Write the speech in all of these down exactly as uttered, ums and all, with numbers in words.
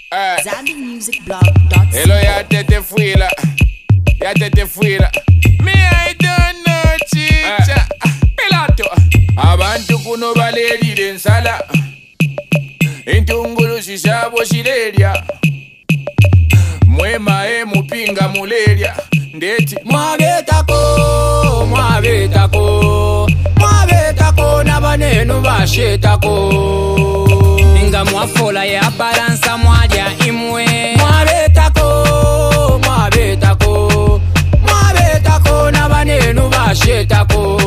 Uh, Zambi Music Blog. hello, ya tete fuila. Ya tete fuila. Me, I don't know, chicha. Uh, Pilato. Abantu kuno baleri densala. Intungulu shisabo shileria. Mwema e mupinga muleria. Ndeti. Mwabetako, mwabetako, mwabetako nabanenu bashetako. Inga mwafola ya balansa mwaja imwe. Mwabetako, mwabetako, mwabetako nabanenu bashetako.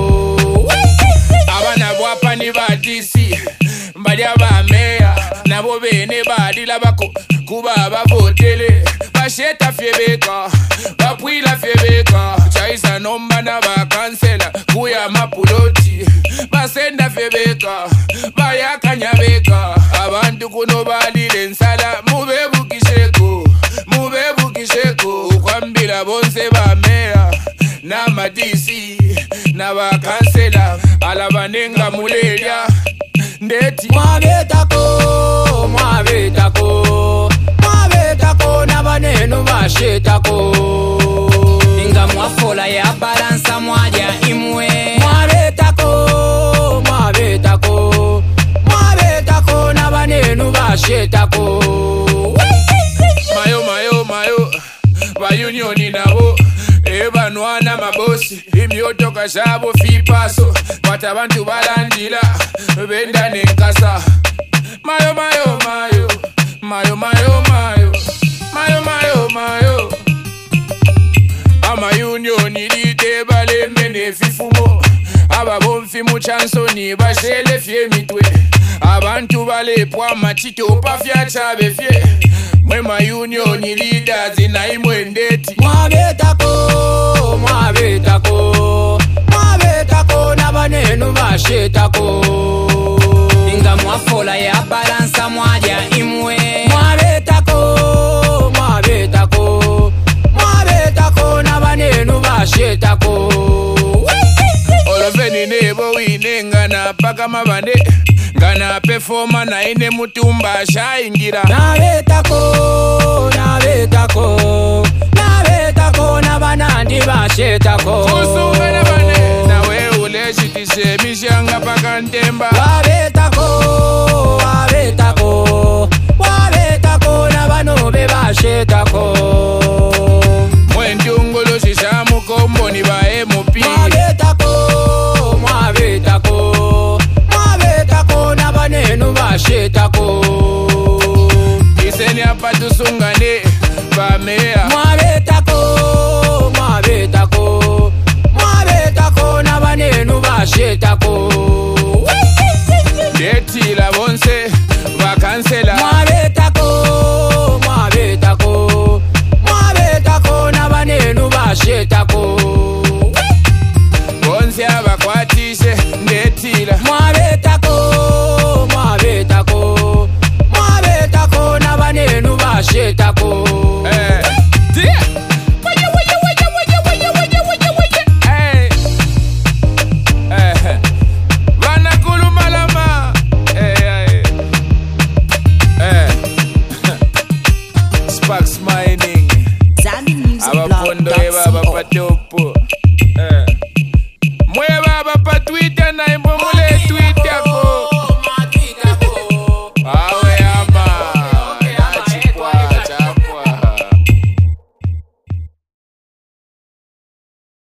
Abana bwapa ni badisi. Mbali abameya. Nabo bene badi labako. Kuba abavotele. Basheta fiebeka. Bapwila fiebeka. Chaisa nomba na bakansela. Kuya mapuloti. Basenda fiebeka. Bayaka nyabeka. Abantu kuno balile nsala. Mubebu kisheko. Mubebu kisheko. Ukwambila bonse bamea. Na madisi. Na bakansela. Alabanenga muleria. Ndeti. Mwabetako, mwabetako, mwabetako nabanenu bashetako. Inga mwafola ya balansa mwaja imwe. Mwabetako, mwabetako, mwabetako nabanenu bashetako. Mayo mayo mayo ba unioni nabo eba nwana mabosi imyoto kashabo fipaso bata abantu balandila benda nenkasa mayo mayo mayo mayo mayo mayo mayo mayo mayo ama unioni lite bale mene fifumo aba bomfi mu chansoni bashele fie mitwe abantu bale pwa matito pafya chabe fie Mwema union leaders inaimwe ndeti. Mwabetako, mwabetako, mwabetako nabanenu bashetako. Inga mwafola ya balansa mwaja imwe. Mwabetako, mwabetako, mwabetako nabanenu bashetako. Oloveni nebo winenga na paka mabande. Gana performa na ine mutumba shaingira. Nabetako, nabetako, nabetako nabanandi bashetako. Kusunga na bane na we ule shitise mishanga paka ntemba. Wabetako, wabetako, wabetako nabanobe bashetako. Mwendungolo shishamu kombo ni bae mupi. Mwabetako, mwabetako, mwabetako nabanenu bashetako. Iseni hapa tusungane bamea. Mwabetako, mwabetako, mwabetako nabanenu bashetako. Deti la bonse bakansela.